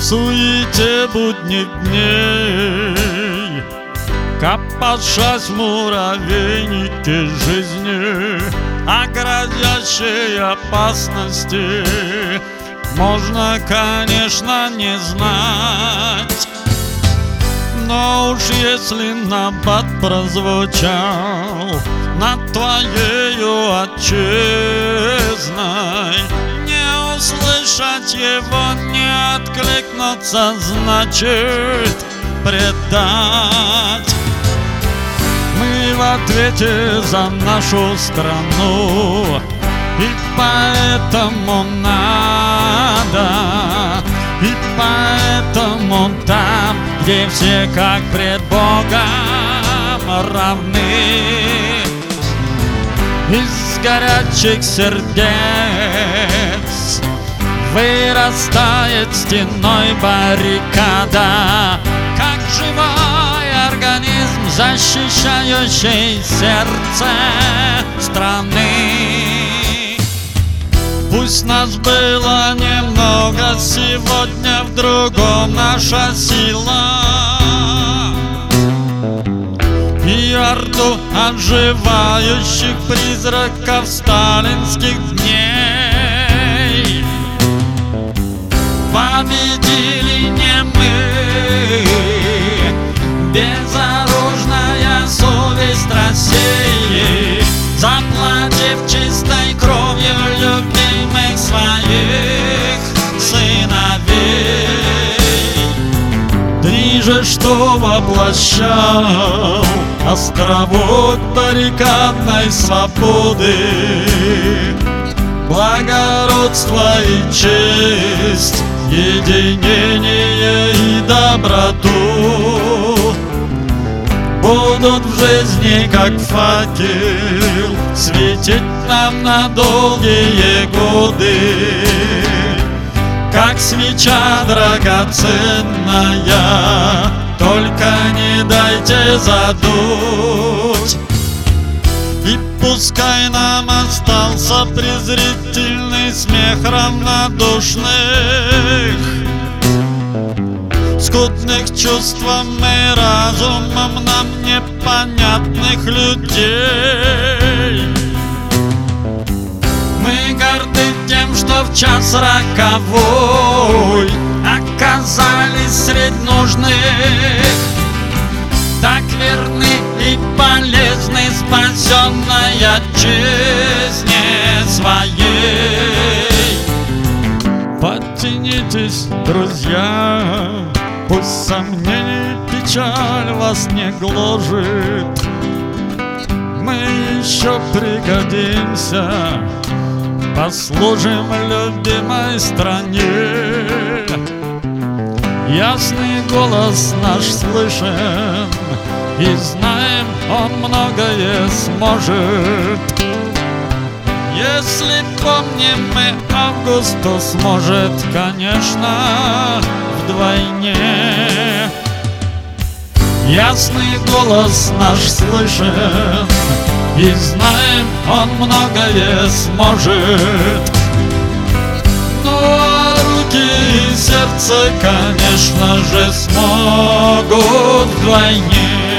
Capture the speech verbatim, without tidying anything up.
суете будних дней, копошась в муравейнике жизни, о грозящей опасности можно, конечно, не знать. Но уж если набат прозвучал над твоею отчизной, не услышать его, не откликнуться, значит предать. Мы в ответе за нашу страну, и поэтому надо, и поэтому там, где все как пред Богом равны, из горячих сердец вырастает стеной баррикада, как живой организм, защищающий сердце страны. Пусть нас было немного, сегодня в другом наша сила, и орду отживающих призраков сталинских дней победили не мы. Безоружная совесть России, заплатив чистой кровью любимых своих сыновей. Ты же что воплощал островок баррикадной свободы, благородство и честь, единение и доброту будут в жизни, как факел, светить нам на долгие годы, как свеча драгоценная, только не дайте задуть. И пускай нам остался презрительный смех равнодушных, скудных чувством и разумом нам непонятных людей. Мы горды тем, что в час роковой оказались средь нужных, так верны и полезны спасенной отчизне своей. Подтянитесь, друзья, пусть сомнений печаль вас не гложет, мы еще пригодимся, послужим любимой стране. Ясный голос наш слышен, и знаем, он многое сможет. Если помним мы август, то сможет, конечно, вдвойне. Ясный голос наш слышен, и знаем, он многое сможет. Ну а руки и сердце, конечно же, смогут вдвойне.